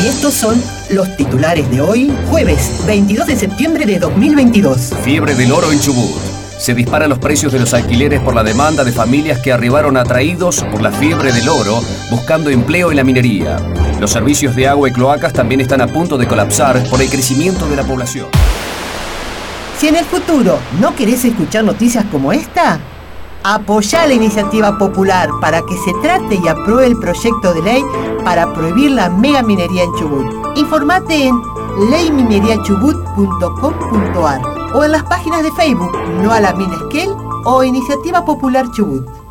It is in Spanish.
Y estos son los titulares de hoy, jueves 22 de septiembre de 2022. Fiebre del oro en Chubut. Se disparan los precios de los alquileres por la demanda de familias que arribaron atraídos por la fiebre del oro, buscando empleo en la minería. Los servicios de agua y cloacas también están a punto de colapsar por el crecimiento de la población. Si en el futuro no querés escuchar noticias como esta, apoyá la iniciativa popular para que se trate y apruebe el proyecto de ley para prohibir la megaminería en Chubut. Informate en leymineriachubut.com.ar o en las páginas de Facebook No a la Mina Esquel o Iniciativa Popular Chubut.